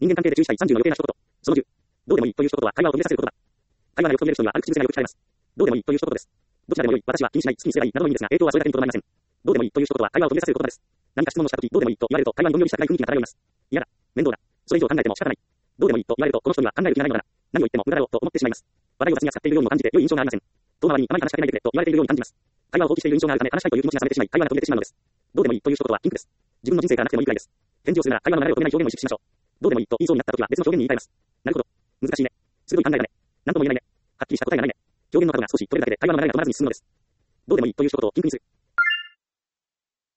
人間関係で注意したい30の余計な一言。その10。どうでもいいという一言は会話を止めさせることだ。会話内を止める人には歩き続けがよく使えます。どうでもいいという一言です。どちらでもよい、私は気にしない、好きにすればいい、などの意味ですが、はそれだけにとどまりません。どうでもいいという一言は会話を止めさせる言葉です。何か質問をしたとき、どうでもいいと言われると会話にどんよりした暗い雰囲気が漂います。嫌だ。面倒だ。それ以上考えても仕方ない。どうでもいいと言われると、この人には考える気がないのだな。何を言っても無駄だろうと思ってしまいます。話題を雑に扱っているようにも感じて良い印象がありません。遠回りにあまり話しかけないでくれと言われているように感じます。会話を放棄している印象があるため話したいという気持ちが冷めてしまい、会話が途切れてしまうのです。どうでもいいという一言はピンクです。自分の人生がなくてもいいくらいです。返事をするなら会話の流れを止めない表現を意識しましょう。どうでもいいと言いそうになったときは別の表現に言い換えます。なるほど。難しいね。鋭い考えだね。なんとも言えないね。はっきりした答えがないね。表現の角が少し取れるだけで会話の流れが止まらずに進むのです。どうでもいいという一言をピンクにする。